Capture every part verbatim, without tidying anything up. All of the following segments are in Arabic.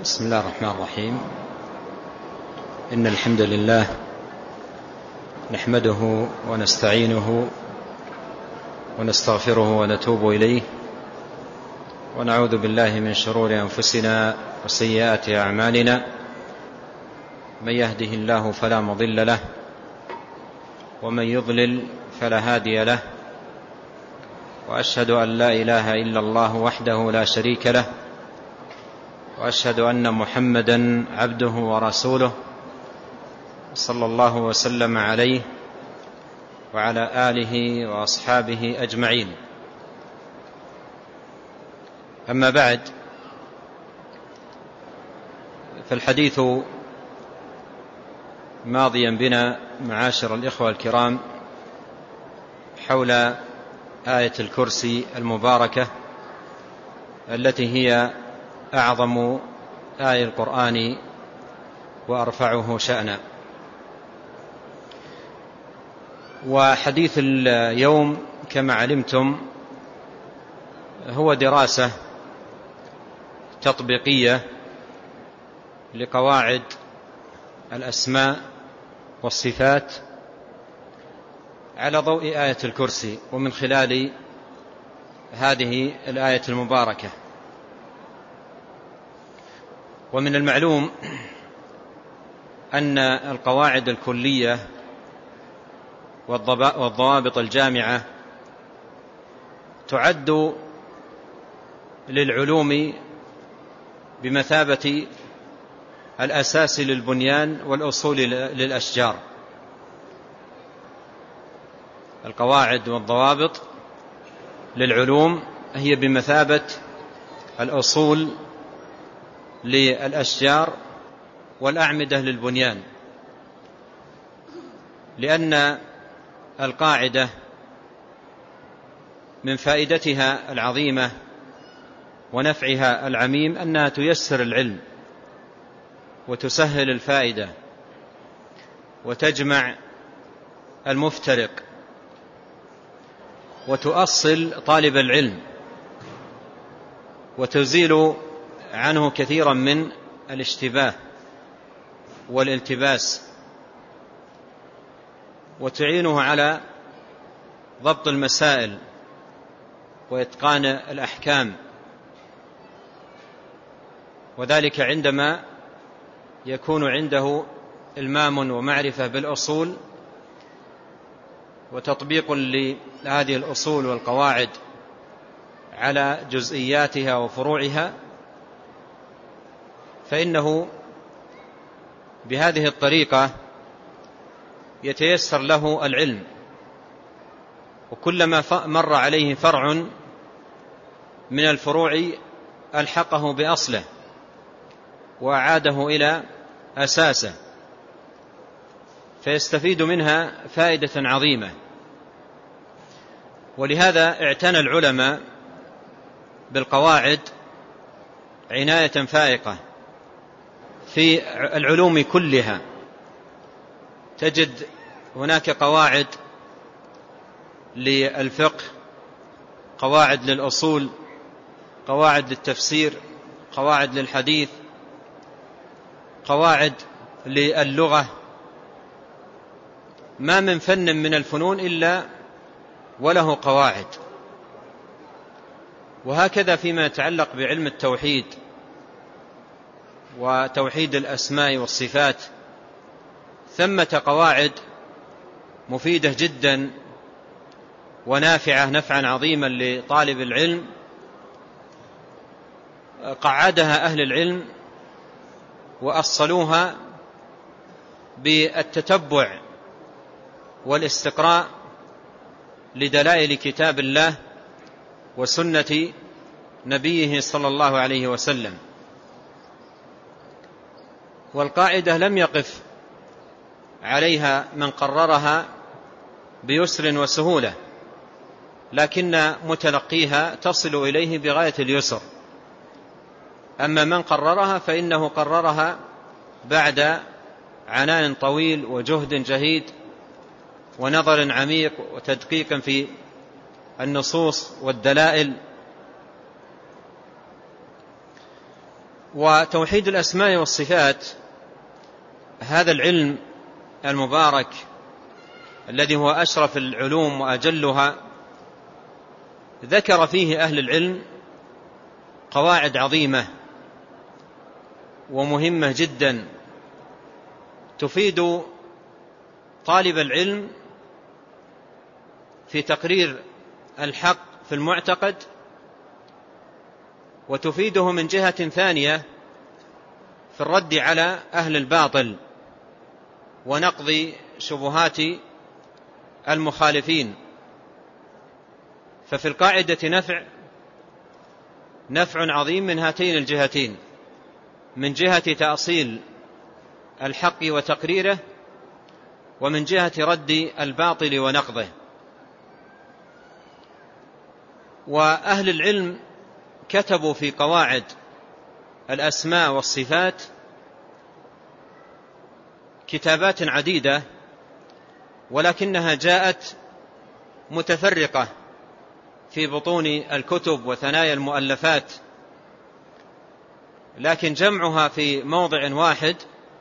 بسم الله الرحمن الرحيم. إن الحمد لله نحمده ونستعينه ونستغفره ونتوب إليه، ونعوذ بالله من شرور أنفسنا وسيئات أعمالنا. من يهده الله فلا مضل له، ومن يضلل فلا هادي له، وأشهد أن لا إله إلا الله وحده لا شريك له، وأشهد أن محمدا عبده ورسوله صلى الله وسلم عليه وعلى آله وأصحابه أجمعين. أما بعد، فالحديث ماضيا بنا معاشر الإخوة الكرام حول آية الكرسي المباركة التي هي أعظم آية القرآن وأرفعه شأنا. وحديث اليوم كما علمتم هو دراسة تطبيقية لقواعد الأسماء والصفات على ضوء آية الكرسي، ومن خلال هذه الآية المباركة. ومن المعلوم أن القواعد الكلية والضوابط الجامعة تعد للعلوم بمثابة الأساس للبنيان والأصول للأشجار. القواعد والضوابط للعلوم هي بمثابة الأصول للأشجار والأعمدة للبنيان، لأن القاعدة من فائدتها العظيمة ونفعها العميم أنها تيسر العلم وتسهل الفائدة وتجمع المفترق وتؤصل طالب العلم وتزيل عنه كثيرا من الاشتباه والالتباس، وتعينه على ضبط المسائل وإتقان الأحكام، وذلك عندما يكون عنده إلمام ومعرفة بالأصول وتطبيق لهذه الأصول والقواعد على جزئياتها وفروعها، فإنه بهذه الطريقة يتيسر له العلم، وكلما مر عليه فرع من الفروع ألحقه بأصله وأعاده إلى أساسه، فيستفيد منها فائدة عظيمة. ولهذا اعتنى العلماء بالقواعد عناية فائقة في العلوم كلها. تجد هناك قواعد للفقه، قواعد للأصول، قواعد للتفسير، قواعد للحديث، قواعد للغة. ما من فن من الفنون إلا وله قواعد. وهكذا فيما يتعلق بعلم التوحيد وتوحيد الأسماء والصفات، ثمة قواعد مفيدة جدا ونافعة نفعا عظيما لطالب العلم، قعدها أهل العلم وأصلوها بالتتبع والاستقراء لدلائل كتاب الله وسنة نبيه صلى الله عليه وسلم. والقاعدة لم يقف عليها من قررها بيسر وسهولة، لكن متلقيها تصل إليه بغاية اليسر. أما من قررها فإنه قررها بعد عناء طويل وجهد جهيد ونظر عميق وتدقيق في النصوص والدلائل. وتوحيد الأسماء والصفات هذا العلم المبارك الذي هو أشرف العلوم وأجلها، ذكر فيه أهل العلم قواعد عظيمة ومهمة جدا تفيد طالب العلم في تقرير الحق في المعتقد، وتفيده من جهة ثانية في الرد على أهل الباطل ونقض شبهات المخالفين. ففي القاعدة نفع نفع عظيم من هاتين الجهتين، من جهة تأصيل الحق وتقريره، ومن جهة رد الباطل ونقضه. وأهل العلم كتبوا في قواعد الأسماء والصفات كتابات عديدة، ولكنها جاءت متفرقة في بطون الكتب وثنايا المؤلفات، لكن جمعها في موضع واحد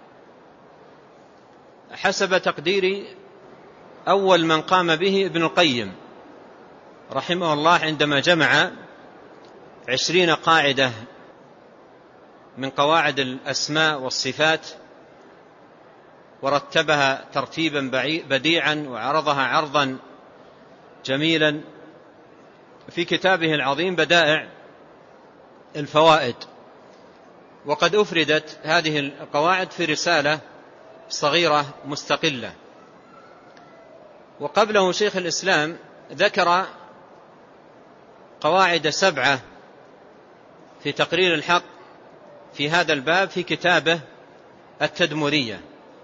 حسب تقدير أول من قام به ابن القيم رحمه الله، عندما جمع عشرين قاعدة من قواعد الأسماء والصفات ورتبها ترتيبا بديعا وعرضها عرضا جميلا في كتابه العظيم بدائع الفوائد. وقد أفردت هذه القواعد في رسالة صغيرة مستقلة. وقبله شيخ الإسلام ذكر قواعد سبعة في تقرير الحق في هذا الباب في كتابه التدمرية.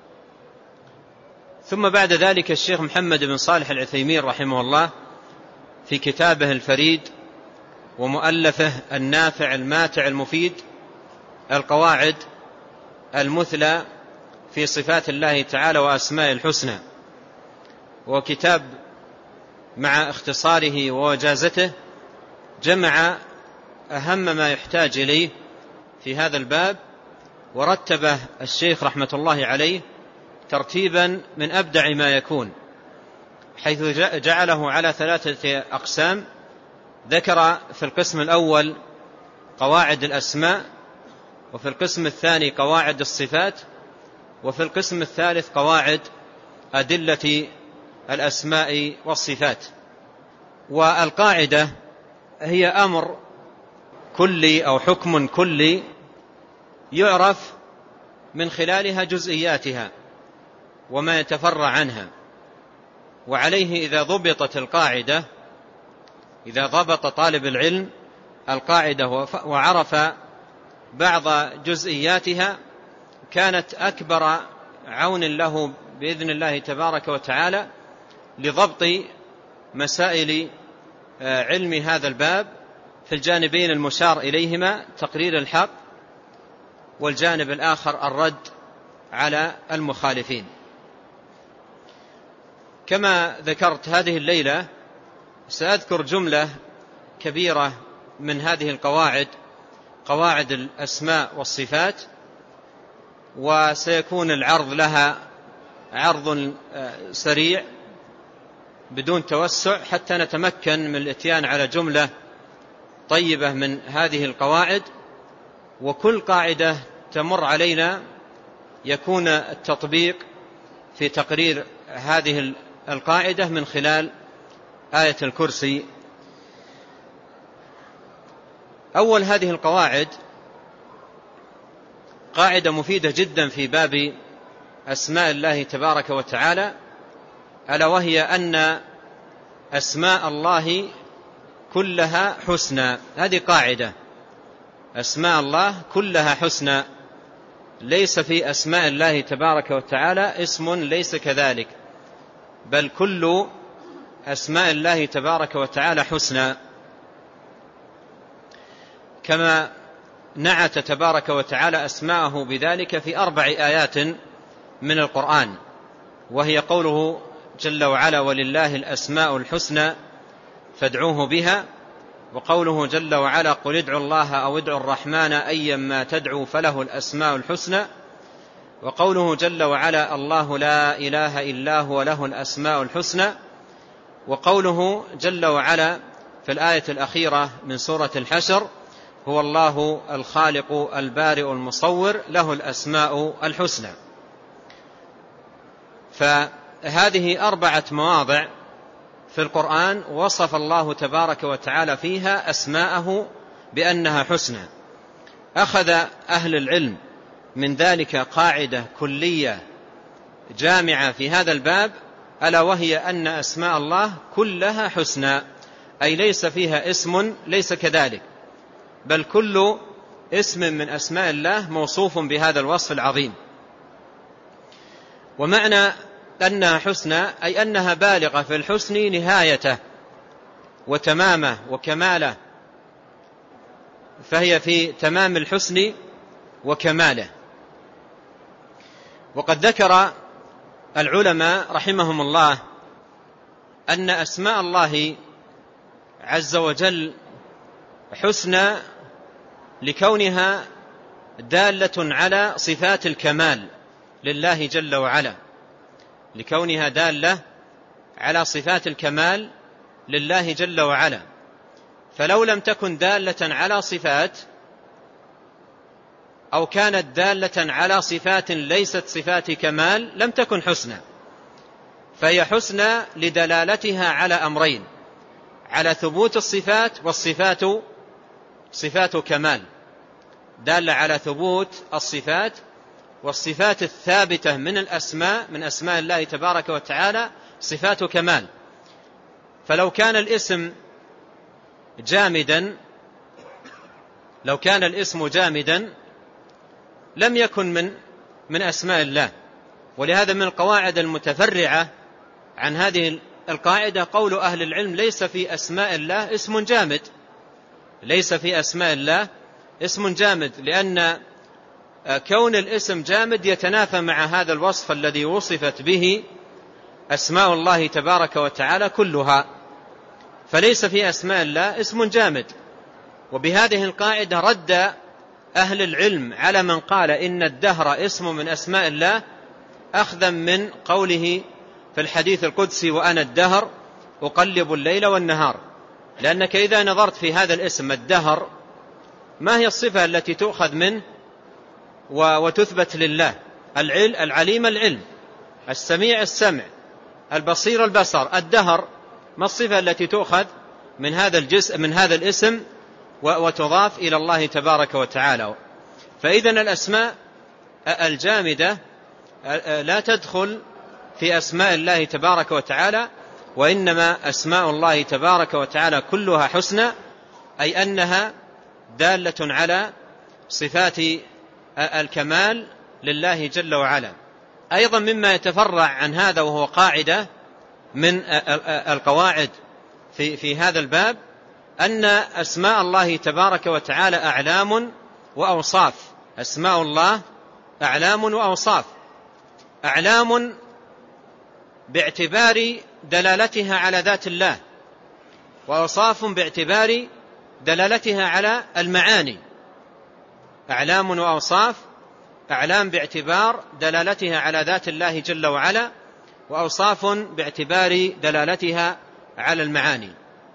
ثم بعد ذلك الشيخ محمد بن صالح العثيمين رحمه الله في كتابه الفريد ومؤلفه النافع الماتع المفيد القواعد المثلى في صفات الله تعالى وأسماء الحسنى، وكتاب مع اختصاره ووجازته جمع أهم ما يحتاج إليه في هذا الباب، ورتبه الشيخ رحمة الله عليه ترتيبا من أبدع ما يكون، حيث جعله على ثلاثة أقسام. ذكر في القسم الأول قواعد الأسماء، وفي القسم الثاني قواعد الصفات، وفي القسم الثالث قواعد أدلة الأسماء والصفات. والقاعدة هي أمر كلي أو حكم كلي يعرف من خلالها جزئياتها وما يتفرع عنها، وعليه إذا ضبطت القاعدة، إذا ضبط طالب العلم القاعدة وعرف بعض جزئياتها كانت أكبر عون له بإذن الله تبارك وتعالى لضبط مسائل علم هذا الباب في الجانبين المشار إليهما، تقرير الحق، والجانب الآخر الرد على المخالفين. كما ذكرت هذه الليلة سأذكر جملة كبيرة من هذه القواعد، قواعد الأسماء والصفات، وسيكون العرض لها عرض سريع بدون توسع حتى نتمكن من الاتيان على جملة طيبة من هذه القواعد. وكل قاعدة تمر علينا يكون التطبيق في تقرير هذه القاعدة من خلال آية الكرسي. أول هذه القواعد قاعدة مفيدة جدا في باب أسماء الله تبارك وتعالى، ألا وهي أن أسماء الله كلها حسنى. هذه قاعدة، أسماء الله كلها حسنى، ليس في أسماء الله تبارك وتعالى اسم ليس كذلك، بل كل أسماء الله تبارك وتعالى حسنى، كما نعت تبارك وتعالى أسماءه بذلك في أربع آيات من القرآن، وهي قوله جل وعلا: ولله الأسماء الحسنى فادعوه بها. وقوله جل وعلا قل ادعوا الله أو ادعوا الرحمن أيا ما تدعوا فله الأسماء الحسنى، وقوله جل وعلا الله لا إله إلا هو له الأسماء الحسنى، وقوله جل وعلا في الآية الأخيرة من سورة الحشر هو الله الخالق البارئ المصور له الأسماء الحسنى. فهذه أربعة مواضع في القرآن وصف الله تبارك وتعالى فيها أسماءه بأنها حسنى. أخذ أهل العلم من ذلك قاعدة كلية جامعة في هذا الباب، ألا وهي أن أسماء الله كلها حسنى، أي ليس فيها اسم ليس كذلك، بل كل اسم من أسماء الله موصوف بهذا الوصف العظيم. ومعنى أنها حسنى أي أنها بالغة في الحسن نهايته وتمامه وكماله، فهي في تمام الحسن وكماله. وقد ذكر العلماء رحمهم الله أن أسماء الله عز وجل حسنى لكونها دالة على صفات الكمال لله جل وعلا، لكونها دالة على صفات الكمال لله جل وعلا. فلو لم تكن دالة على صفات أو كانت دالة على صفات ليست صفات كمال لم تكن حسنى، فهي حسنى لدلالتها على أمرين: على ثبوت الصفات، والصفات صفات كمال، دالة على ثبوت الصفات، والصفات الثابتة من الأسماء من أسماء الله تبارك وتعالى صفات كمال. فلو كان الاسم جامدا لو كان الاسم جامدا لم يكن من من أسماء الله. ولهذا من القواعد المتفرعة عن هذه القاعدة قول أهل العلم ليس في أسماء الله اسم جامد، ليس في أسماء الله اسم جامد، لأن كون الاسم جامد يتنافى مع هذا الوصف الذي وصفت به أسماء الله تبارك وتعالى كلها، فليس في أسماء الله اسم جامد. وبهذه القاعدة رد أهل العلم على من قال إن الدهر اسم من أسماء الله، أخذا من قوله في الحديث القدسي وأنا الدهر أقلب الليل والنهار، لأنك إذا نظرت في هذا الاسم الدهر ما هي الصفة التي تؤخذ منه وتثبت لله؟ العليم العلم، السميع السمع، البصير البصر. الدهر ما الصفة التي تؤخذ من هذا الجزء من هذا الاسم وتضاف إلى الله تبارك وتعالى؟ فإذن الأسماء الجامدة لا تدخل في أسماء الله تبارك وتعالى، وإنما أسماء الله تبارك وتعالى كلها حسنى، أي أنها دالة على صفات الكمال لله جل وعلا. أيضا مما يتفرع عن هذا وهو قاعدة من القواعد في في هذا الباب أن أسماء الله تبارك وتعالى أعلام وأوصاف. أسماء الله أعلام وأوصاف، أعلام باعتبار دلالتها على ذات الله، وأوصاف باعتبار دلالتها على المعاني. أعلام وأوصاف: أعلام باعتبار دلالتها على ذات الله جل وعلا، وأوصاف باعتبار دلالتها على المعاني.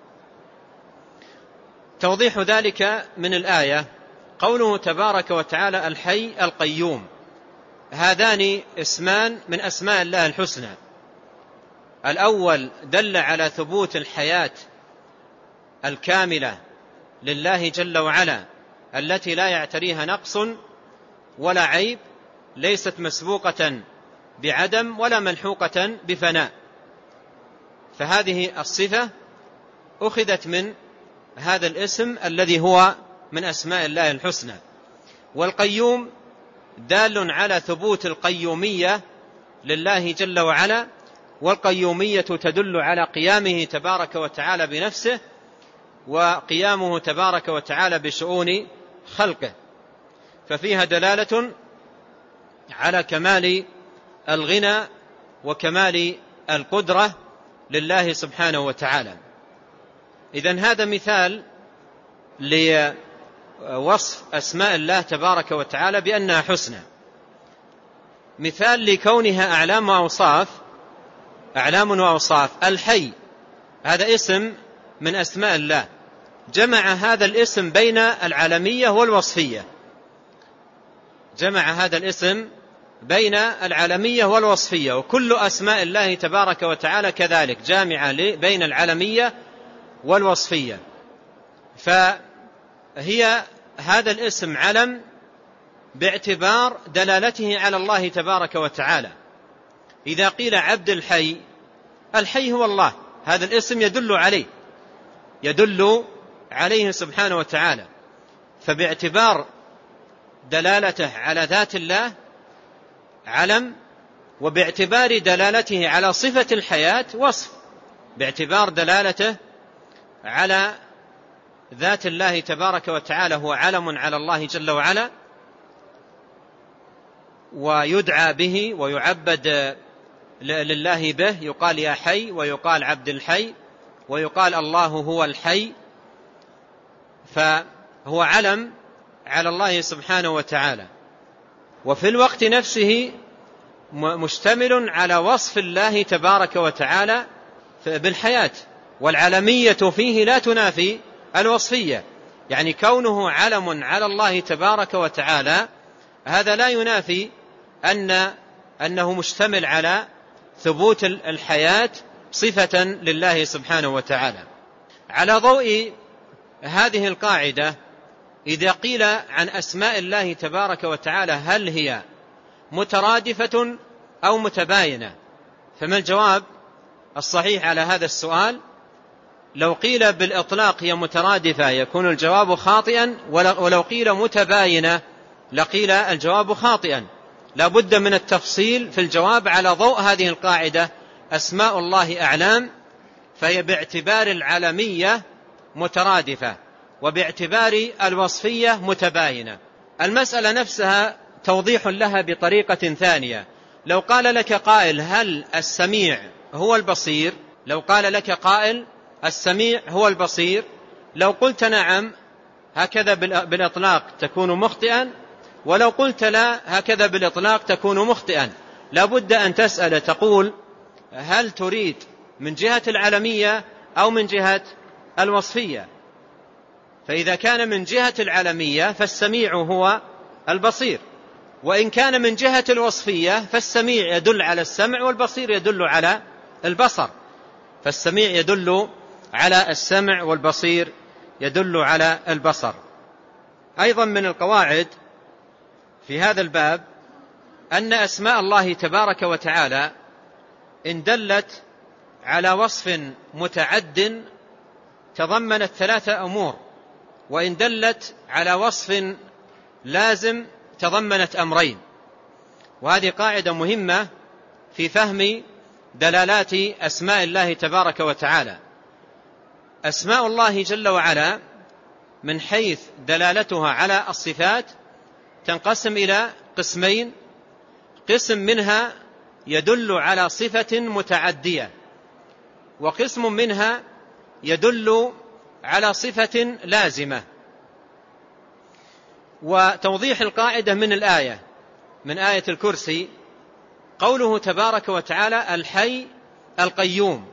توضيح ذلك من الآية قوله تبارك وتعالى الحي القيوم، هذان اسمان من أسماء الله الحسنى. الأول دل على ثبوت الحياة الكاملة لله جل وعلا التي لا يعتريها نقص ولا عيب، ليست مسبوقة بعدم ولا ملحوقة بفناء، فهذه الصفة أخذت من هذا الاسم الذي هو من أسماء الله الحسنى. والقيوم دال على ثبوت القيومية لله جل وعلا، والقيومية تدل على قيامه تبارك وتعالى بنفسه، وقيامه تبارك وتعالى بشؤون خلقه، ففيها دلالة على كمال الغنى وكمال القدرة لله سبحانه وتعالى. إذن هذا مثال لوصف أسماء الله تبارك وتعالى بأنها حسنى. مثال لكونها أعلام وأوصاف، أعلام وأوصاف: الحي هذا اسم من أسماء الله، جمع هذا الاسم بين العالمية والوصفية، جمع هذا الاسم بين العالمية والوصفية، وكل أسماء الله تبارك وتعالى كذلك جامعة بين العالمية والوصفية. فهي هذا الاسم علم باعتبار دلالته على الله تبارك وتعالى. إذا قيل عبد الحي، الحي هو الله، هذا الاسم يدل عليه، يدل عليه سبحانه وتعالى، فباعتبار دلالته على ذات الله علم، وباعتبار دلالته على صفة الحياة وصف، باعتبار دلالته على ذات الله تبارك وتعالى هو علم على الله جل وعلا، ويدعى به ويعبد لله به، يقال يا حي، ويقال عبد الحي، ويقال الله هو الحي، فهو علم على الله سبحانه وتعالى. وفي الوقت نفسه مشتمل على وصف الله تبارك وتعالى بالحياة، والعلمية فيه لا تنافي الوصفية، يعني كونه علم على الله تبارك وتعالى هذا لا ينافي أن أنه مشتمل على ثبوت الحياة صفة لله سبحانه وتعالى. على ضوء هذه القاعدة، إذا قيل عن أسماء الله تبارك وتعالى هل هي مترادفة أو متباينة، فما الجواب الصحيح على هذا السؤال؟ لو قيل بالإطلاق هي مترادفة يكون الجواب خاطئا، ولو قيل متباينة لقيل الجواب خاطئا. لا بد من التفصيل في الجواب على ضوء هذه القاعدة: أسماء الله أعلام، فهي باعتبار العلمية مترادفة، وباعتبار الوصفية متباينة. المسألة نفسها توضيح لها بطريقة ثانية. لو قال لك قائل هل السميع هو البصير؟ لو قال لك قائل السميع هو البصير، لو قلت نعم هكذا بالإطلاق تكون مخطئا، ولو قلت لا هكذا بالإطلاق تكون مخطئا. لا بد أن تسأل تقول هل تريد من جهة العلمية أو من جهة الوصفية؟ فإذا كان من جهة العلمية فالسميع هو البصير، وإن كان من جهة الوصفية فالسميع يدل على السمع والبصير يدل على البصر، فالسميع يدل على السمع والبصير يدل على البصر. أيضا من القواعد في هذا الباب أن أسماء الله تبارك وتعالى إن دلت على وصف متعد تضمنت ثلاثة أمور، وإن دلت على وصف لازم تضمنت أمرين. وهذه قاعدة مهمة في فهم دلالات أسماء الله تبارك وتعالى. أسماء الله جل وعلا من حيث دلالتها على الصفات تنقسم إلى قسمين: قسم منها يدل على صفة متعدية، وقسم منها يدل على صفة لازمة. وتوضيح القاعدة من الآية، من آية الكرسي، قوله تبارك وتعالى الحي القيوم.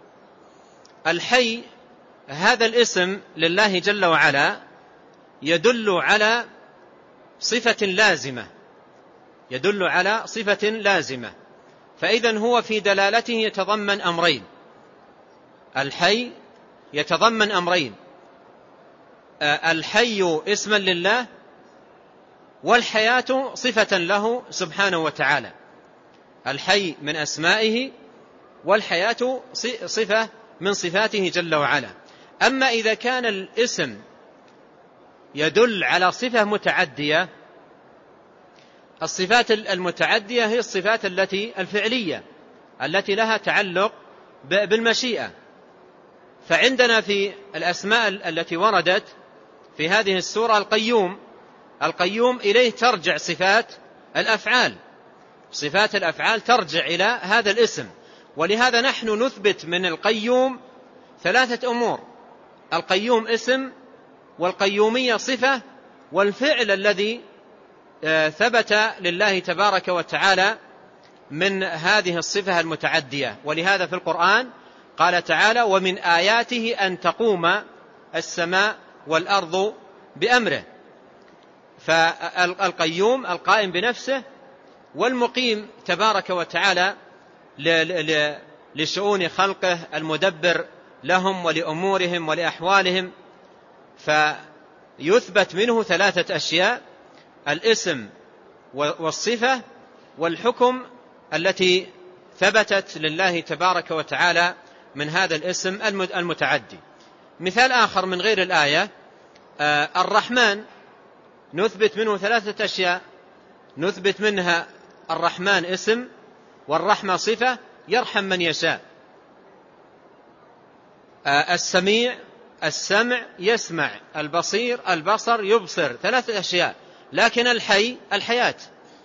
الحي هذا الاسم لله جل وعلا يدل على صفة لازمة، يدل على صفة لازمة، فإذن هو في دلالته يتضمن أمرين. الحي يتضمن أمرين: الحي اسما لله، والحياة صفة له سبحانه وتعالى. الحي من أسمائه، والحياة صفة من صفاته جل وعلا. أما إذا كان الاسم يدل على صفة متعدية، الصفات المتعدية هي الصفات التي الفعلية التي لها تعلق بالمشيئة. فعندنا في الأسماء التي وردت في هذه السورة القيوم، القيوم إليه ترجع صفات الأفعال، صفات الأفعال ترجع إلى هذا الاسم. ولهذا نحن نثبت من القيوم ثلاثة أمور: القيوم اسم، والقيومية صفة، والفعل الذي ثبت لله تبارك وتعالى من هذه الصفة المتعدية. ولهذا في القرآن قال تعالى: ومن آياته أن تقوم السماء والأرض بأمره. فالقيوم القائم بنفسه، والمقيم تبارك وتعالى لشؤون خلقه، المدبر لهم ولأمورهم ولأحوالهم. فيثبت منه ثلاثة أشياء: الاسم والصفة والحكم التي ثبتت لله تبارك وتعالى من هذا الاسم المتعدي. مثال آخر من غير الآية: الرحمن نثبت منه ثلاثة أشياء، نثبت منها الرحمن اسم، والرحمة صفة يرحم من يشاء. السميع السمع يسمع، البصير البصر يبصر، ثلاثة أشياء. لكن الحي الحياة،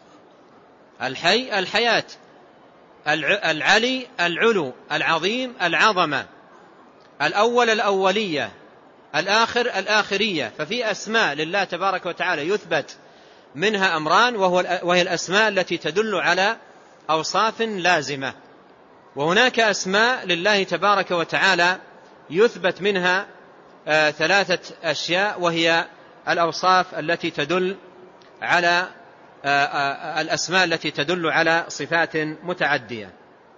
الحي الحياة، العلي العلو، العظيم العظمة، الأول الأولية، الآخر الآخرية. ففي أسماء لله تبارك وتعالى يثبت منها أمران، وهو وهي الأسماء التي تدل على أوصاف لازمة، وهناك أسماء لله تبارك وتعالى يثبت منها آه ثلاثة أشياء، وهي الأوصاف التي تدل على آه آه الأسماء التي تدل على صفات متعدية.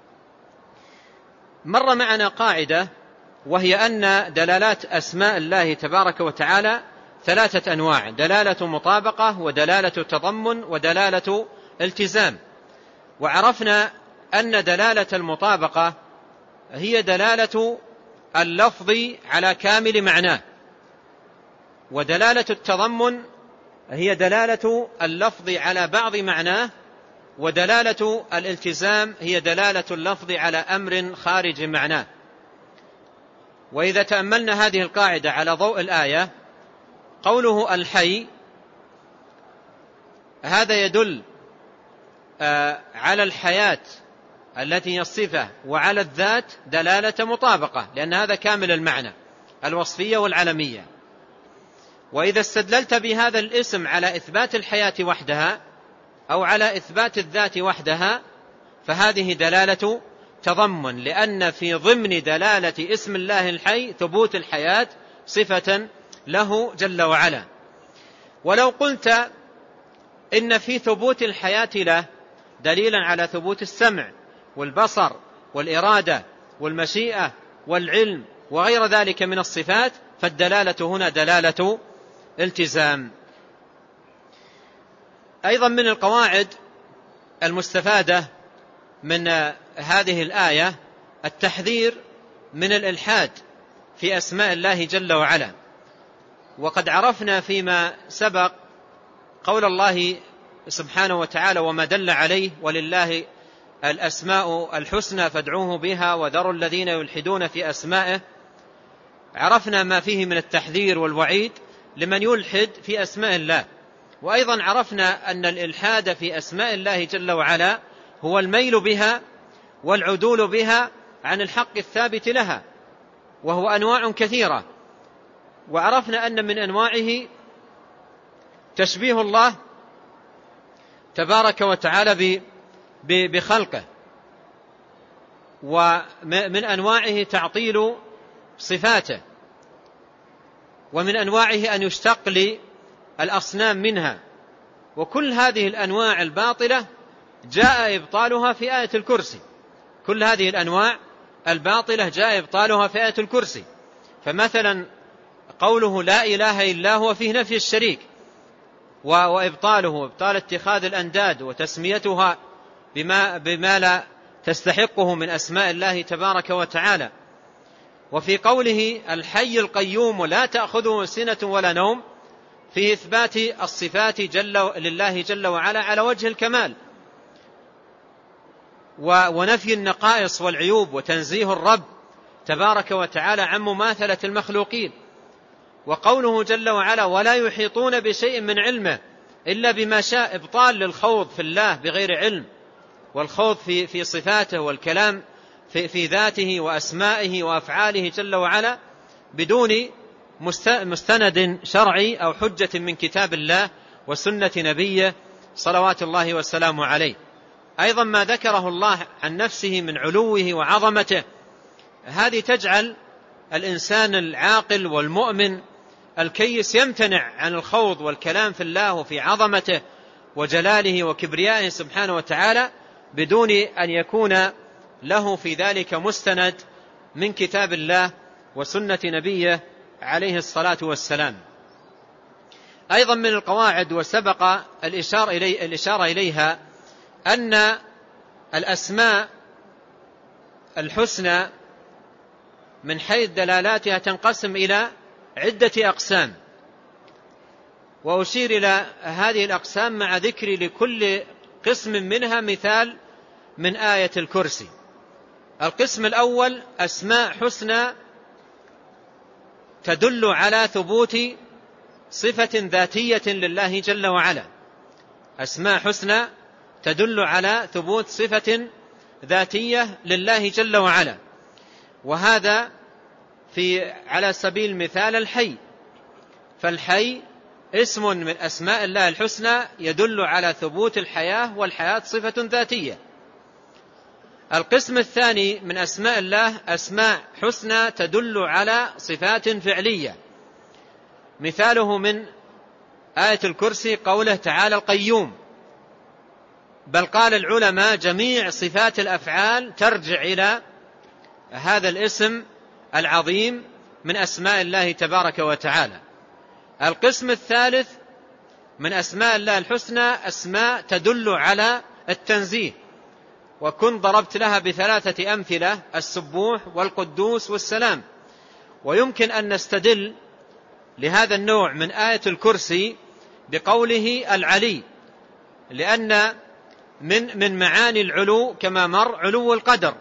مر معنا قاعدة، وهي أن دلالات أسماء الله تبارك وتعالى ثلاثة أنواع: دلالة مطابقة، ودلالة تضمن، ودلالة التزام. وعرفنا أن دلالة المطابقة هي دلالة اللفظ على كامل معناه، ودلالة التضمن هي دلالة اللفظ على بعض معناه، ودلالة الالتزام هي دلالة اللفظ على أمر خارج معناه. وإذا تأملنا هذه القاعدة على ضوء الآية، قوله الحي هذا يدل على الحياة التي هي الصفة، وعلى الذات دلالة مطابقة، لأن هذا كامل المعنى، الوصفية والعلمية. وإذا استدللت بهذا الاسم على إثبات الحياة وحدها أو على إثبات الذات وحدها، فهذه دلالة تضمن، لأن في ضمن دلالة اسم الله الحي ثبوت الحياة صفة له جل وعلا. ولو قلت إن في ثبوت الحياة له دليلا على ثبوت السمع والبصر والإرادة والمشيئة والعلم وغير ذلك من الصفات، فالدلالة هنا دلالة التزام. أيضا من القواعد المستفادة من هذه الآية التحذير من الإلحاد في أسماء الله جل وعلا. وقد عرفنا فيما سبق قول الله سبحانه وتعالى: وما دل عليه ولله الأسماء الحسنى فادعوه بها وذروا الذين يلحدون في أسمائه. عرفنا ما فيه من التحذير والوعيد لمن يلحد في أسماء الله. وأيضا عرفنا أن الإلحاد في أسماء الله جل وعلا هو الميل بها والعدول بها عن الحق الثابت لها، وهو أنواع كثيرة. وعرفنا أن من أنواعه تشبيه الله تبارك وتعالى بخلقه، ومن أنواعه تعطيل صفاته، ومن أنواعه أن يشتق للأصنام منها. وكل هذه الأنواع الباطلة جاء إبطالها في آية الكرسي، كل هذه الأنواع الباطلة جاء إبطالها في آية الكرسي. فمثلا قوله لا إله إلا هو فيه نفي الشريك، وإبطاله إبطال اتخاذ الأنداد وتسميتها بما, بما لا تستحقه من أسماء الله تبارك وتعالى. وفي قوله الحي القيوم لا تأخذه سنة ولا نوم، في إثبات الصفات جل لله جل وعلا على وجه الكمال، ونفي النقائص والعيوب، وتنزيه الرب تبارك وتعالى عن مماثلة المخلوقين. وقوله جل وعلا ولا يحيطون بشيء من علمه إلا بما شاء، إبطال للخوض في الله بغير علم، والخوض في, في صفاته والكلام في, في ذاته وأسمائه وأفعاله جل وعلا بدون مستند شرعي أو حجة من كتاب الله وسنة نبيه صلوات الله والسلام عليه. أيضا ما ذكره الله عن نفسه من علوه وعظمته، هذه تجعل الإنسان العاقل والمؤمن الكيس يمتنع عن الخوض والكلام في الله وفي عظمته وجلاله وكبريائه سبحانه وتعالى بدون أن يكون له في ذلك مستند من كتاب الله وسنة نبيه عليه الصلاة والسلام. أيضا من القواعد وسبق الإشارة, إلي الإشارة إليها أن الأسماء الحسنى من حيث دلالاتها تنقسم إلى عدة أقسام، وأشير إلى هذه الأقسام مع ذكر لكل قسم منها مثال من آية الكرسي. القسم الأول أسماء حسنى تدل على ثبوت صفة ذاتية لله جل وعلا، أسماء حسنى تدل على ثبوت صفة ذاتية لله جل وعلا، وهذا في على سبيل المثال الحي، فالحي اسم من أسماء الله الحسنى يدل على ثبوت الحياة، والحياة صفة ذاتية. القسم الثاني من أسماء الله أسماء حسنى تدل على صفات فعلية، مثاله من آية الكرسي قوله تعالى القيوم، بل قال العلماء جميع صفات الأفعال ترجع إلى هذا الاسم العظيم من أسماء الله تبارك وتعالى. القسم الثالث من أسماء الله الحسنى أسماء تدل على التنزيه، وكن ضربت لها بثلاثة أمثلة السبوح والقدوس والسلام. ويمكن أن نستدل لهذا النوع من آية الكرسي بقوله العلي، لأن من من معاني العلو كما مر علو القدر،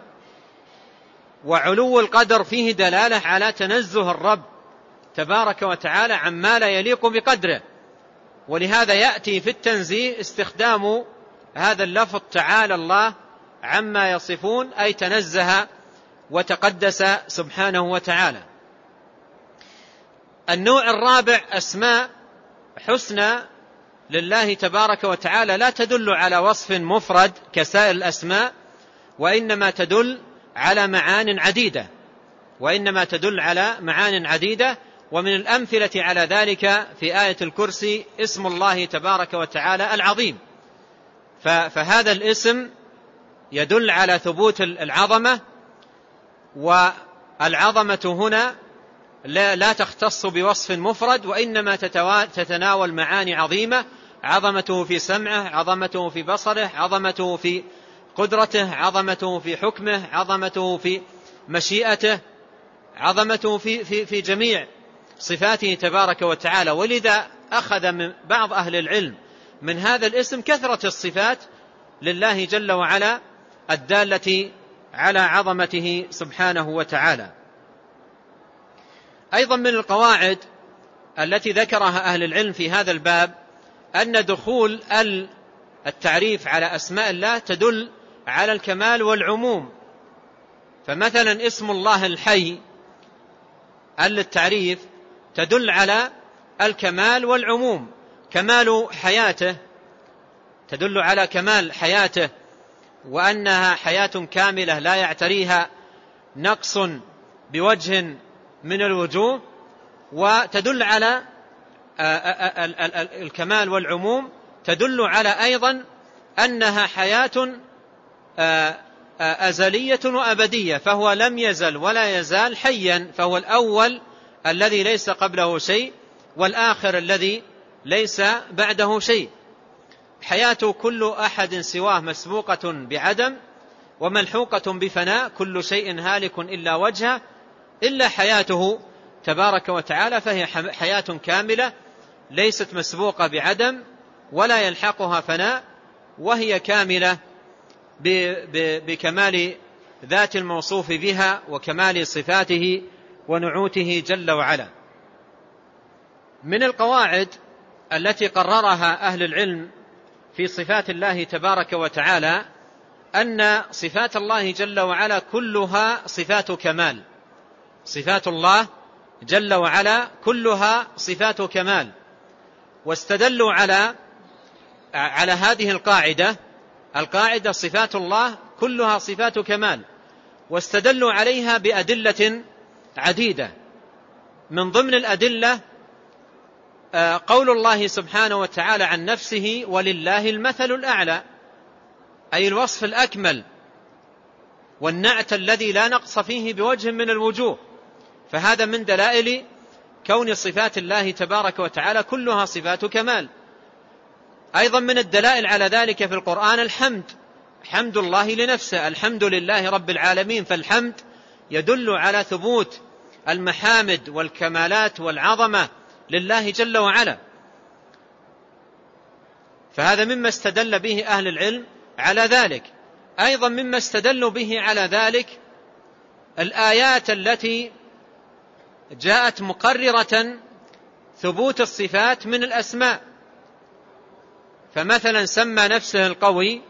وعلو القدر فيه دلالة على تنزه الرب تبارك وتعالى عما لا يليق بقدره، ولهذا يأتي في التنزيه استخدام هذا اللفظ تعالى الله عما يصفون، أي تنزه وتقدس سبحانه وتعالى. النوع الرابع أسماء حسنى لله تبارك وتعالى لا تدل على وصف مفرد كسائر الأسماء، وإنما تدل على معان عديدة وإنما تدل على معان عديدة ومن الأمثلة على ذلك في آية الكرسي اسم الله تبارك وتعالى العظيم، فهذا الاسم يدل على ثبوت العظمة، والعظمة هنا لا تختص بوصف مفرد، وإنما تتناول معاني عظيمة، عظمته في سمعه، عظمته في بصره، عظمته في قدرته، عظمته في حكمه، عظمته في مشيئته، عظمته في, في, في جميع صفاته تبارك وتعالى. ولذا أخذ من بعض أهل العلم من هذا الاسم كثرة الصفات لله جل وعلا الدالة على عظمته سبحانه وتعالى. أيضا من القواعد التي ذكرها أهل العلم في هذا الباب أن دخول التعريف على أسماء الله تدل على الكمال والعموم، فمثلا اسم الله الحي التعريف تدل على الكمال والعموم، كمال حياته تدل على كمال حياته وأنها حياة كاملة لا يعتريها نقص بوجه من الوجوه، وتدل على الكمال والعموم تدل على أيضا أنها حياة أزلية وأبدية، فهو لم يزل ولا يزال حيا، فهو الأول الذي ليس قبله شيء والآخر الذي ليس بعده شيء. حياة كل أحد سواه مسبوقة بعدم وملحوقة بفناء، كل شيء هالك إلا وجهه، إلا حياته تبارك وتعالى فهي حياة كاملة ليست مسبوقة بعدم ولا يلحقها فناء، وهي كاملة بكمال ذات الموصوف بها وكمال صفاته ونعوته جل وعلا. من القواعد التي قررها أهل العلم في صفات الله تبارك وتعالى أن صفات الله جل وعلا كلها صفات كمال، صفات الله جل وعلا كلها صفات كمال، واستدلوا على على هذه القاعدة القاعدة صفات الله كلها صفات كمال، واستدلوا عليها بأدلة عديدة. من ضمن الأدلة قول الله سبحانه وتعالى عن نفسه: ولله المثل الأعلى، أي الوصف الأكمل والنعت الذي لا نقص فيه بوجه من الوجوه. فهذا من دلائل كون صفات الله تبارك وتعالى كلها صفات كمال. أيضا من الدلائل على ذلك في القرآن الحمد، حمد الله لنفسه: الحمد لله رب العالمين. فالحمد يدل على ثبوت المحامد والكمالات والعظمة لله جل وعلا. فهذا مما استدل به أهل العلم على ذلك. أيضا مما استدلوا به على ذلك الآيات التي جاءت مقررة ثبوت الصفات من الأسماء. فمثلا سمى نفسه القوي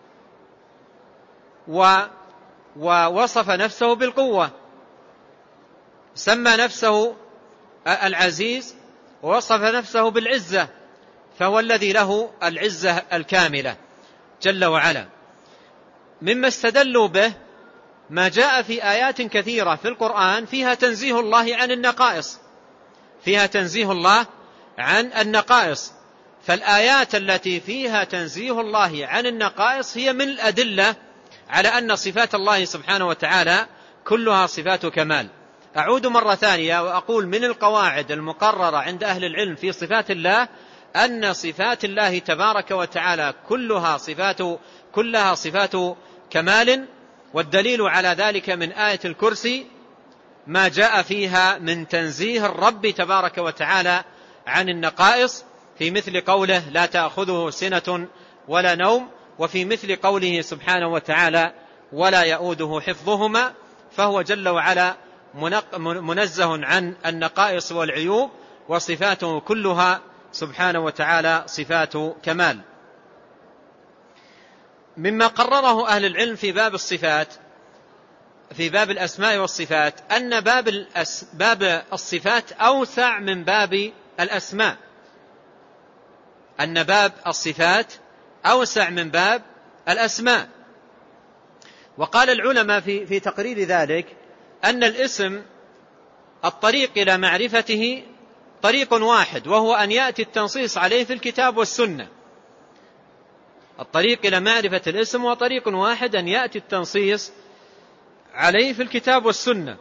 ووصف نفسه بالقوة، سمى نفسه العزيز ووصف نفسه بالعزة، فهو الذي له العزة الكاملة جل وعلا. مما استدلوا به ما جاء في آيات كثيرة في القرآن فيها تنزيه الله عن النقائص فيها تنزيه الله عن النقائص فالآيات التي فيها تنزيه الله عن النقائص هي من الأدلة على أن صفات الله سبحانه وتعالى كلها صفات كمال. أعود مرة ثانية وأقول من القواعد المقررة عند أهل العلم في صفات الله أن صفات الله تبارك وتعالى كلها صفات كلها صفات كمال، والدليل على ذلك من آية الكرسي ما جاء فيها من تنزيه الرب تبارك وتعالى عن النقائص، في مثل قوله: لا تأخذه سنة ولا نوم، وفي مثل قوله سبحانه وتعالى: ولا يؤوده حفظهما، فهو جل وعلا منزه عن النقائص والعيوب، وصفاته كلها سبحانه وتعالى صفات كمال. مما قرره أهل العلم في باب الصفات في باب الأسماء والصفات أن باب, الأس باب الصفات أوسع من باب الأسماء أن باب الصفات أوسع من باب الأسماء. وقال العلماء في, في تقرير ذلك أن الاسم الطريق إلى معرفته طريق واحد، وهو أن يأتي التنصيص عليه في الكتاب والسنة. الطريق إلى معرفة الاسم هو طريق واحد، أن يأتي التنصيص عليه في الكتاب والسنة.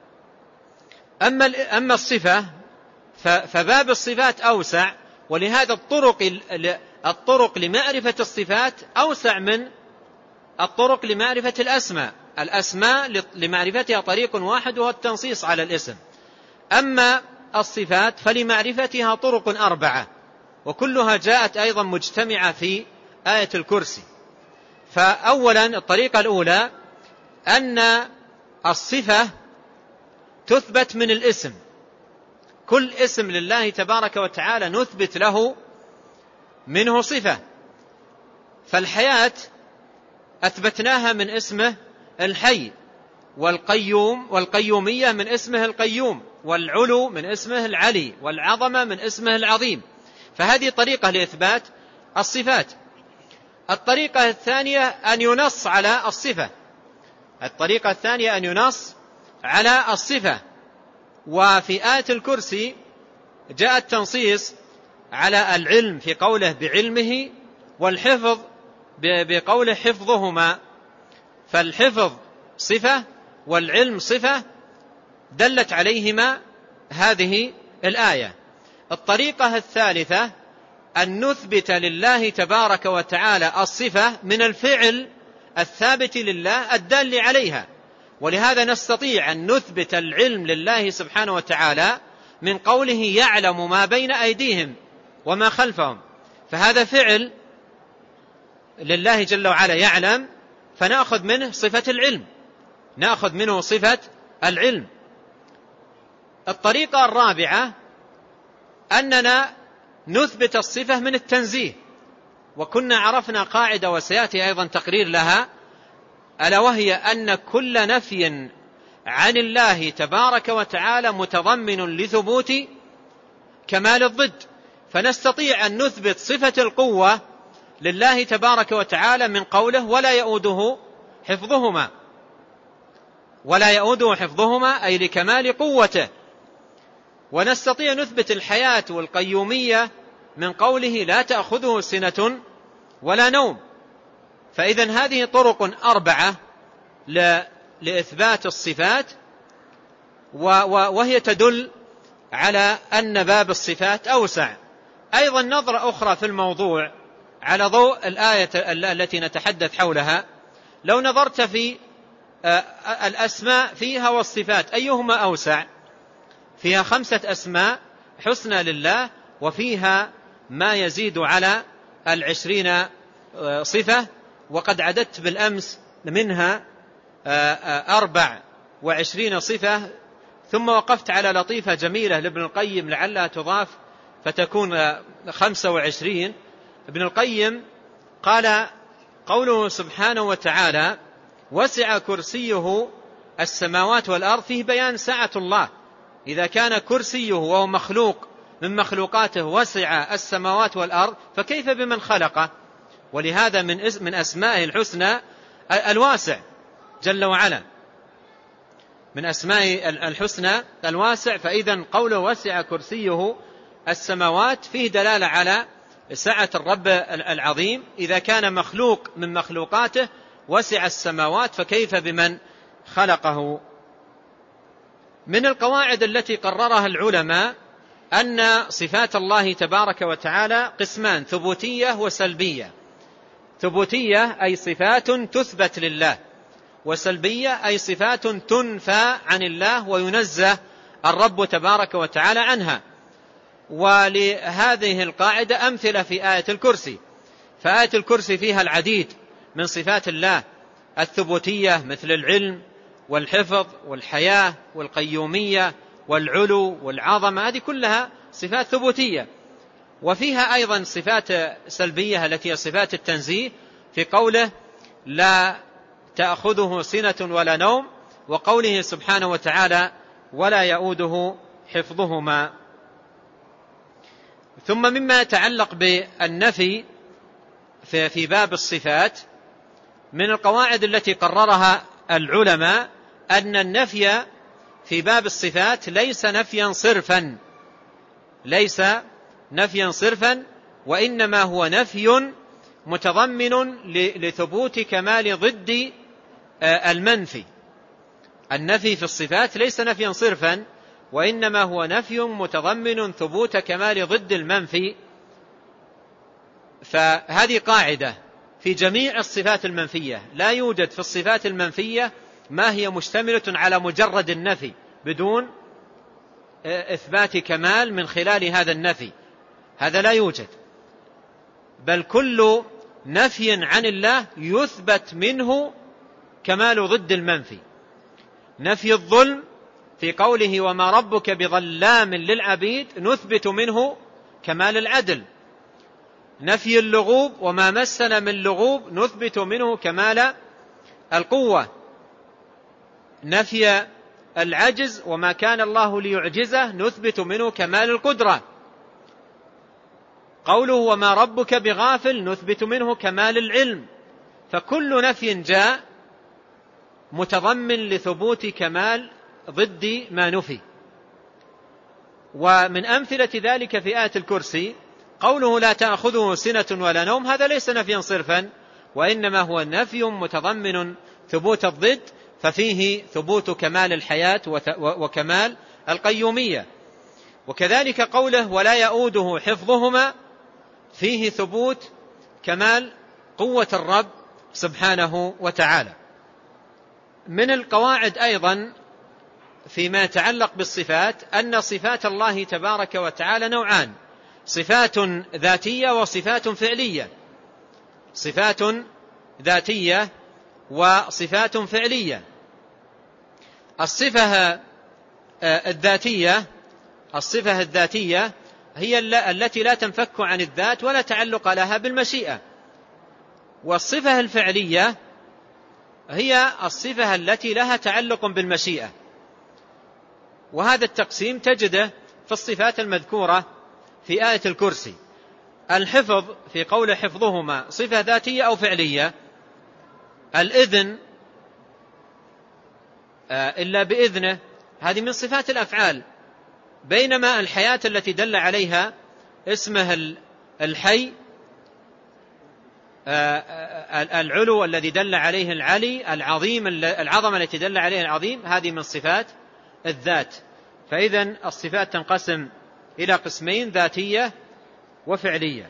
أما أما الصفة فباب الصفات أوسع، ولهذا الطرق الطرق لمعرفة الصفات أوسع من الطرق لمعرفة الأسماء. الأسماء لمعرفتها طريق واحد وهو التنصيص على الاسم، أما الصفات فلمعرفتها طرق أربعة، وكلها جاءت أيضا مجتمعة في آية الكرسي. فأولا الطريقة الأولى أن الصفة تثبت من الاسم، كل اسم لله تبارك وتعالى نثبت له منه صفة. فالحياة أثبتناها من اسمه الحي، والقيوم والقيومية من اسمه القيوم، والعلو من اسمه العلي، والعظمة من اسمه العظيم. فهذه طريقة لإثبات الصفات. الطريقة الثانية أن ينص على الصفة الطريقة الثانية أن ينص على الصفة وفي آية الكرسي جاء التنصيص على العلم في قوله بعلمه، والحفظ بقوله حفظهما. فالحفظ صفة والعلم صفة دلت عليهما هذه الآية. الطريقة الثالثة أن نثبت لله تبارك وتعالى الصفة من الفعل الثابت لله الدال عليها، ولهذا نستطيع أن نثبت العلم لله سبحانه وتعالى من قوله يعلم ما بين أيديهم وما خلفهم، فهذا فعل لله جل وعلا يعلم، فنأخذ منه صفة العلم نأخذ منه صفة العلم. الطريقة الرابعة أننا نثبت الصفة من التنزيه، وكنا عرفنا قاعدة وسيأتي أيضا تقرير لها، ألا وهي أن كل نفي عن الله تبارك وتعالى متضمن لثبوت كمال الضد، فنستطيع أن نثبت صفة القوة لله تبارك وتعالى من قوله ولا يؤوده حفظهما، ولا يؤوده حفظهما أي لكمال قوته. ونستطيع نثبت الحياة والقيومية من قوله لا تأخذه سنة ولا نوم. فإذن هذه طرق أربعة لإثبات الصفات، وهي تدل على أن باب الصفات أوسع. أيضا نظرة أخرى في الموضوع على ضوء الآية التي نتحدث حولها، لو نظرت في الأسماء فيها والصفات أيهما أوسع؟ فيها خمسة أسماء حسنى لله، وفيها ما يزيد على العشرين صفة، وقد عددت بالأمس منها أربع وعشرين صفة، ثم وقفت على لطيفة جميلة لابن القيم لعلها تضاف فتكون خمسة وعشرين. ابن القيم قال قوله سبحانه وتعالى وسع كرسيه السماوات والأرض، فيه بيان سعة الله. إذا كان كرسيه وهو مخلوق من مخلوقاته وسع السماوات والأرض، فكيف بمن خلقه؟ ولهذا من من أسمائه الحسنى الواسع جل وعلا، من أسمائه الحسنى الواسع. فإذا قوله وسع كرسيه السماوات فيه دلالة على سعة الرب العظيم. إذا كان مخلوق من مخلوقاته وسع السماوات، فكيف بمن خلقه؟ من القواعد التي قررها العلماء أن صفات الله تبارك وتعالى قسمان: ثبوتية وسلبية. ثبوتية أي صفات تثبت لله، وسلبية أي صفات تنفى عن الله وينزه الرب تبارك وتعالى عنها. ولهذه القاعدة أمثلة في آية الكرسي، فآية الكرسي فيها العديد من صفات الله الثبوتية مثل العلم والحفظ والحياة والقيومية والعلو والعظمة، هذه كلها صفات ثبوتية. وفيها أيضا صفات سلبية التي هي صفات التنزيه، في قوله لا تأخذه سنة ولا نوم، وقوله سبحانه وتعالى ولا يؤوده حفظهما. ثم مما يتعلق بالنفي في باب الصفات، من القواعد التي قررها العلماء أن النفي في باب الصفات ليس نفيا صرفا، ليس نفيا صرفا وإنما هو نفي متضمن لثبوت كمال ضد المنفي. النفي في الصفات ليس نفيا صرفا، وإنما هو نفي متضمن ثبوت كمال ضد المنفي. فهذه قاعدة في جميع الصفات المنفية، لا يوجد في الصفات المنفية ما هي مشتملة على مجرد النفي بدون إثبات كمال من خلال هذا النفي، هذا لا يوجد. بل كل نفي عن الله يثبت منه كمال ضد المنفي. نفي الظلم في قوله وما ربك بظلام للعبيد نثبت منه كمال العدل. نفي اللغوب وما مسنا من لغوب نثبت منه كمال القوة. نفي العجز وما كان الله ليعجزه نثبت منه كمال القدرة. قوله وما ربك بغافل نثبت منه كمال العلم. فكل نفي جاء متضمن لثبوت كمال ضد ما نفي. ومن أمثلة ذلك في آية الكرسي قوله لا تأخذه سنة ولا نوم، هذا ليس نفيا صرفا، وإنما هو نفي متضمن ثبوت الضد، ففيه ثبوت كمال الحياة وكمال القيومية. وكذلك قوله ولا يؤوده حفظهما فيه ثبوت كمال قوة الرب سبحانه وتعالى. من القواعد أيضا فيما يتعلق بالصفات أن صفات الله تبارك وتعالى نوعان: صفات ذاتية وصفات فعلية. صفات ذاتية وصفات فعلية. الصفة الذاتية الصفة الذاتية هي التي لا تنفك عن الذات ولا تعلق لها بالمشيئة. والصفة الفعلية هي الصفة التي لها تعلق بالمشيئة، وهذا التقسيم تجده في الصفات المذكورة في آية الكرسي. الحفظ في قول حفظهما صفة ذاتية أو فعلية، الإذن إلا بإذنه هذه من صفات الأفعال، بينما الحياة التي دل عليها اسمه الحي، العلو الذي دل عليه العلي، العظيم العظمة التي دل عليه العظيم، هذه من صفات الذات. فإذن الصفات تنقسم إلى قسمين، ذاتية وفعلية.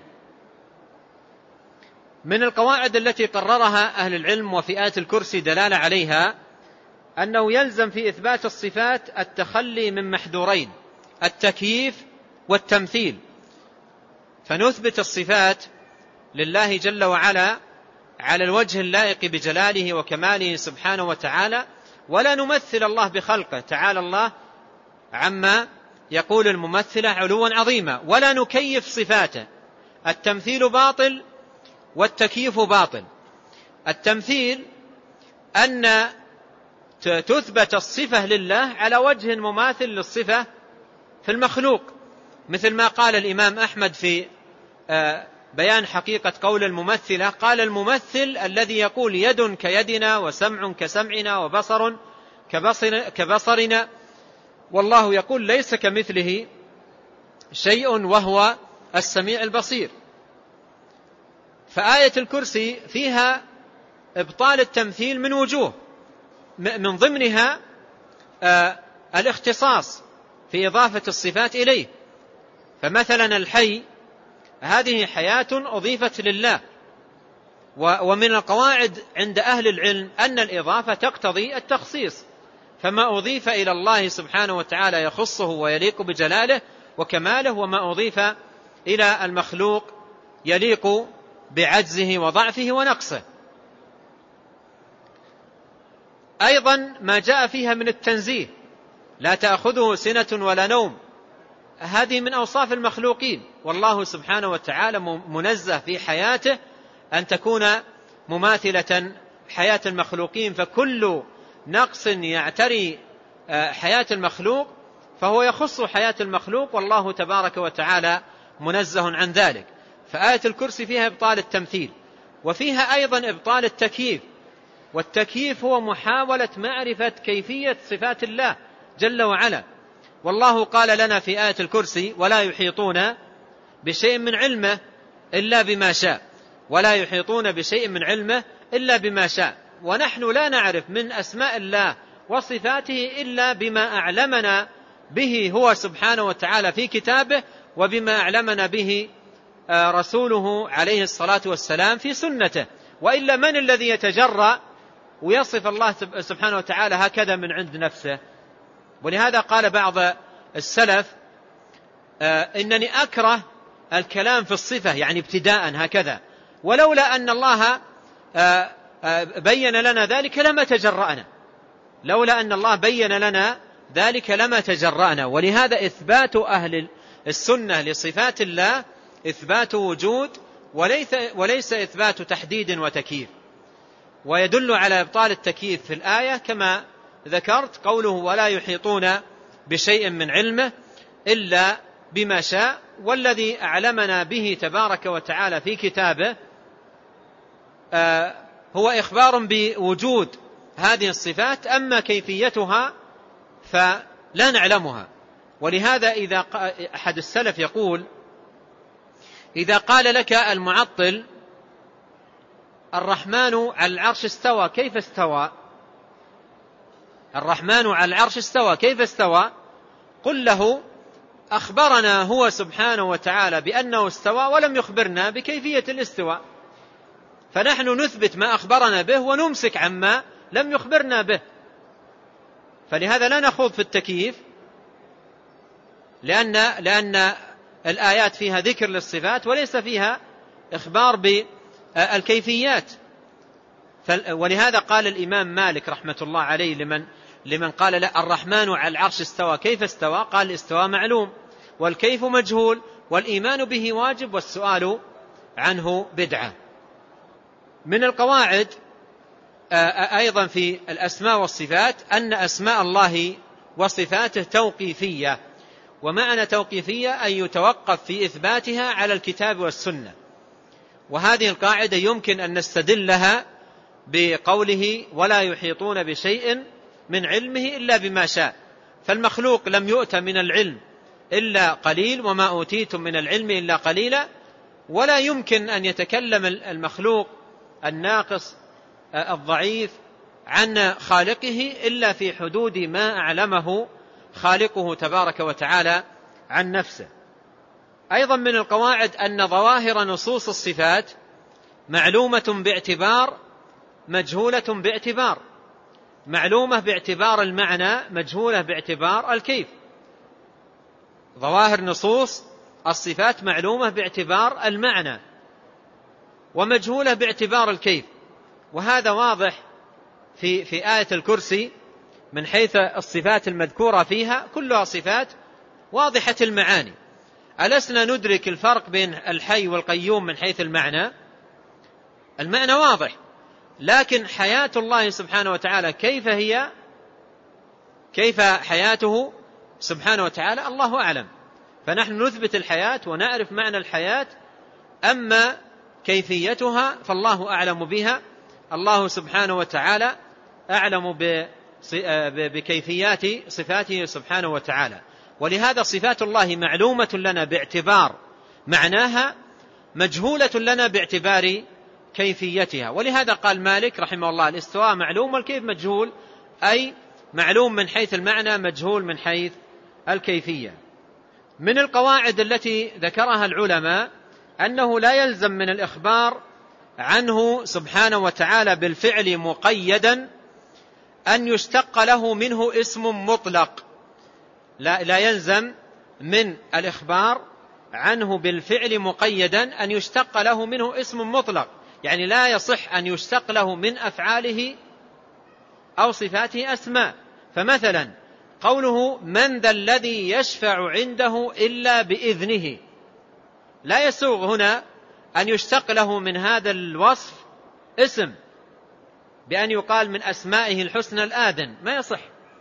من القواعد التي قررها أهل العلم وفي آية الكرسي دلالة عليها أنه يلزم في إثبات الصفات التخلي من محذورين، التكييف والتمثيل، فنثبت الصفات لله جل وعلا على الوجه اللائق بجلاله وكماله سبحانه وتعالى، ولا نمثل الله بخلقه تعالى الله عما يقول الممثلة علوا عظيما، ولا نكيف صفاته. التمثيل باطل والتكييف باطل. التمثيل أن تثبت الصفة لله على وجه مماثل للصفة في المخلوق، مثل ما قال الإمام أحمد في بيان حقيقة قول الممثلة، قال الممثل الذي يقول يد كيدنا وسمع كسمعنا وبصر كبصر كبصرنا، والله يقول ليس كمثله شيء وهو السميع البصير. فآية الكرسي فيها إبطال التمثيل من وجوه، من ضمنها آه الاختصاص في إضافة الصفات إليه. فمثلا الحي هذه حياة أضيفت لله، ومن القواعد عند أهل العلم أن الإضافة تقتضي التخصيص، فما أضيف إلى الله سبحانه وتعالى يخصه ويليق بجلاله وكماله، وما أضيف إلى المخلوق يليق بعجزه وضعفه ونقصه. أيضا ما جاء فيها من التنزيه، لا تأخذه سنة ولا نوم، هذه من أوصاف المخلوقين، والله سبحانه وتعالى منزه في حياته أن تكون مماثلة حياة المخلوقين، فكل نقص يعتري حياة المخلوق فهو يخص حياة المخلوق، والله تبارك وتعالى منزه عن ذلك. فآية الكرسي فيها إبطال التمثيل، وفيها أيضا إبطال التكييف، والتكييف هو محاولة معرفة كيفية صفات الله جل وعلا. والله قال لنا في آية الكرسي ولا يحيطون بشيء من علمه إلا بما شاء، ولا يحيطون بشيء من علمه إلا بما شاء. ونحن لا نعرف من أسماء الله وصفاته إلا بما أعلمنا به هو سبحانه وتعالى في كتابه، وبما أعلمنا به رسوله عليه الصلاة والسلام في سنته. وإلا من الذي يتجرأ ويصف الله سبحانه وتعالى هكذا من عند نفسه؟ ولهذا قال بعض السلف إنني أكره الكلام في الصفة، يعني ابتداء هكذا، ولولا أن الله بين لنا ذلك لما تجرأنا، لولا أن الله بين لنا ذلك لما تجرأنا. ولهذا إثبات أهل السنة لصفات الله إثبات وجود وليس, وليس إثبات تحديد وتكييف. ويدل على إبطال التكييف في الآية كما ذكرت قوله ولا يحيطون بشيء من علمه إلا بما شاء، والذي أعلمنا به تبارك وتعالى في كتابه هو إخبار بوجود هذه الصفات، أما كيفيتها فلا نعلمها. ولهذا إذا أحد السلف يقول إذا قال لك المعطل الرحمن على العرش استوى كيف استوى، الرحمن على العرش استوى كيف استوى، قل له أخبرنا هو سبحانه وتعالى بأنه استوى ولم يخبرنا بكيفية الاستواء، فنحن نثبت ما أخبرنا به ونمسك عما لم يخبرنا به. فلهذا لا نخوض في التكييف، لأن, لأن الآيات فيها ذكر للصفات وليس فيها إخبار بالكيفيات. ولهذا قال الإمام مالك رحمة الله عليه لمن, لمن قال لا الرحمن على العرش استوى كيف استوى، قال الاستواء معلوم والكيف مجهول والإيمان به واجب والسؤال عنه بدعة. من القواعد أيضا في الأسماء والصفات أن أسماء الله وصفاته توقيفية، ومعنى توقيفية أن يتوقف في إثباتها على الكتاب والسنة. وهذه القاعدة يمكن أن نستدلها بقوله ولا يحيطون بشيء من علمه إلا بما شاء. فالمخلوق لم يؤت من العلم إلا قليل، وما أوتيتم من العلم إلا قليلا، ولا يمكن أن يتكلم المخلوق الناقص الضعيف عن خالقه إلا في حدود ما أعلمه خالقه تبارك وتعالى عن نفسه. أيضا من القواعد أن ظواهر نصوص الصفات معلومة باعتبار مجهولة باعتبار، معلومة باعتبار المعنى، مجهولة باعتبار الكيف. ظواهر نصوص الصفات معلومة باعتبار المعنى ومجهولة باعتبار الكيف، وهذا واضح في في آية الكرسي من حيث الصفات المذكورة فيها كلها صفات واضحة المعاني. ألسنا ندرك الفرق بين الحي والقيوم من حيث المعنى؟ المعنى واضح، لكن حياة الله سبحانه وتعالى كيف هي، كيف حياته سبحانه وتعالى الله أعلم. فنحن نثبت الحياة ونعرف معنى الحياة، أما كيفيتها فالله أعلم بها. الله سبحانه وتعالى أعلم بكيفيات صفاته سبحانه وتعالى، ولهذا صفات الله معلومة لنا باعتبار معناها، مجهولة لنا باعتبار كيفيتها. ولهذا قال مالك رحمه الله الاستواء معلوم والكيف مجهول، أي معلوم من حيث المعنى مجهول من حيث الكيفية. من القواعد التي ذكرها العلماء أنه لا يلزم من الإخبار عنه سبحانه وتعالى بالفعل مقيدا أن يشتق له منه اسم مطلق. لا, لا يلزم من الإخبار عنه بالفعل مقيدا أن يشتق له منه اسم مطلق، يعني لا يصح أن يشتق له من أفعاله أو صفاته أسماء. فمثلا قوله من ذا الذي يشفع عنده إلا بإذنه، لا يسوغ هنا أن يشتق له من هذا الوصف اسم بأن يقال من أسمائه الحسنى الآذن، ما يصح.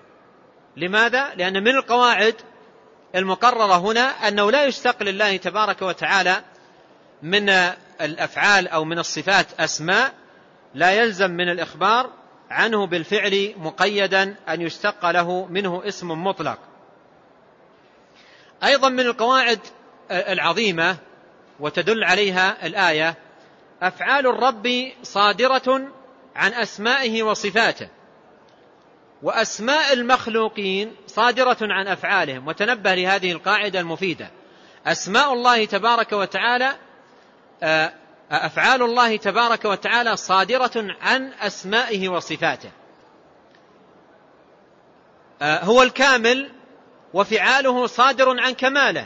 لماذا؟ لأن من القواعد المقررة هنا أنه لا يشتق لله تبارك وتعالى من الأفعال أو من الصفات أسماء، لا يلزم من الإخبار عنه بالفعل مقيدا أن يشتق له منه اسم مطلق. أيضا من القواعد العظيمة وتدل عليها الآية أفعال الرب صادرة عن أسمائه وصفاته، وأسماء المخلوقين صادرة عن أفعالهم. وتنبه لهذه القاعدة المفيدة، أسماء الله تبارك وتعالى أفعال الله تبارك وتعالى صادرة عن أسمائه وصفاته. هو الكامل وفعاله صادر عن كماله،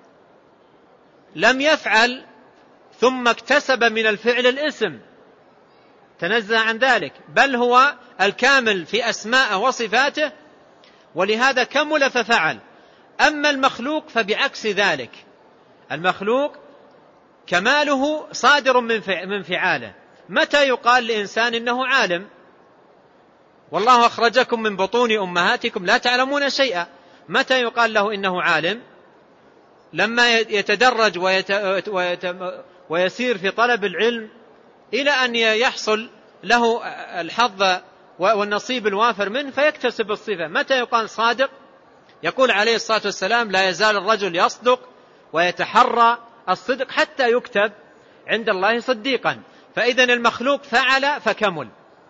لم يفعل ثم اكتسب من الفعل الاسم، تنزه عن ذلك، بل هو الكامل في أسماء وصفاته، ولهذا كمل ففعل. أما المخلوق فبعكس ذلك، المخلوق كماله صادر من فعاله. متى يقال لإنسان إنه عالم؟ والله أخرجكم من بطون أمهاتكم لا تعلمون شيئا. متى يقال له إنه عالم؟ لما يتدرج ويسير في طلب العلم إلى أن يحصل له الحظ والنصيب الوافر منه فيكتسب الصفة. متى يقال صادق؟ يقول عليه الصلاة والسلام لا يزال الرجل يصدق ويتحرى الصدق حتى يكتب عند الله صديقا. فإذن المخلوق فعل فكمل.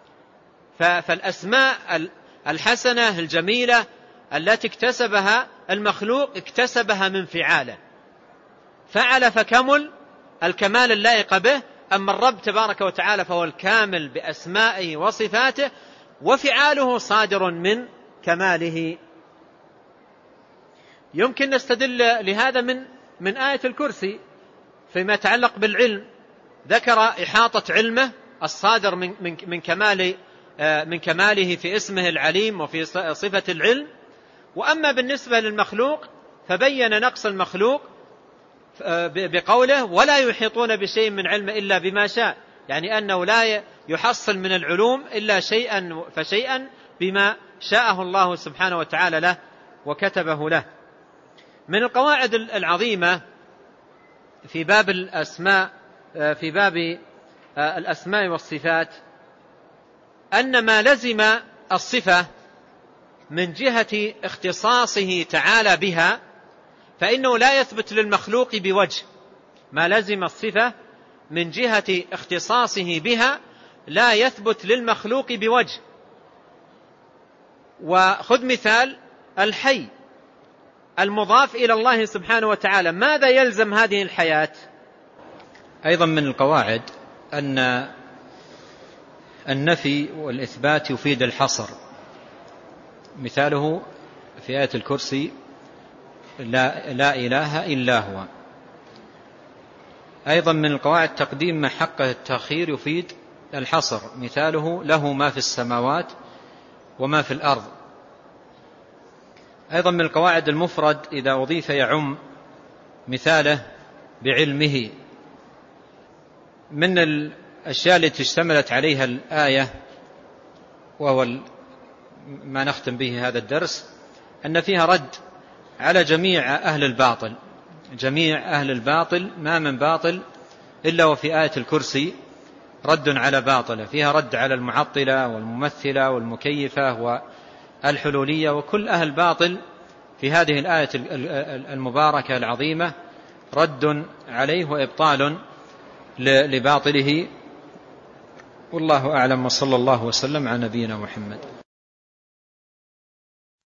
فالأسماء الحسنة الجميلة التي اكتسبها المخلوق اكتسبها من فعاله، فعل فكمل الكمال اللائق به. أما الرب تبارك وتعالى فهو الكامل بأسمائه وصفاته، وفعاله صادر من كماله. يمكن نستدل لهذا من من آية الكرسي فيما يتعلق بالعلم، ذكر إحاطة علمه الصادر من من من كمال من كماله في اسمه العليم وفي صفة العلم. وأما بالنسبة للمخلوق فبين نقص المخلوق بقوله ولا يحيطون بشيء من علم إلا بما شاء، يعني أنه لا يحصل من العلوم إلا شيئا فشيئا بما شاءه الله سبحانه وتعالى له وكتبه له. من القواعد العظيمة في باب الأسماء في باب الأسماء والصفات أن ما لزم الصفة من جهة اختصاصه تعالى بها فإنه لا يثبت للمخلوق بوجه. ما لزم الصفة من جهة اختصاصه بها لا يثبت للمخلوق بوجه. وخذ مثال الحي المضاف إلى الله سبحانه وتعالى، ماذا يلزم هذه الحياة؟ أيضا من القواعد أن النفي والإثبات يفيد الحصر، مثاله في آية الكرسي لا, لا إله إلا هو. أيضا من القواعد تقديم ما حقه التأخير يفيد الحصر، مثاله له ما في السماوات وما في الأرض. أيضا من القواعد المفرد إذا أضيف يعم، مثاله بعلمه. من الأشياء التي اشتملت عليها الآية وهو ما نختم به هذا الدرس أن فيها رد على جميع أهل الباطل. جميع أهل الباطل ما من باطل إلا وفي آية الكرسي رد على باطله، فيها رد على المعطلة والممثلة والمكيفة والحلولية وكل أهل باطل. في هذه الآية المباركة العظيمة رد عليه وإبطال لباطله. والله أعلم، وصلى الله وسلم على نبينا محمد.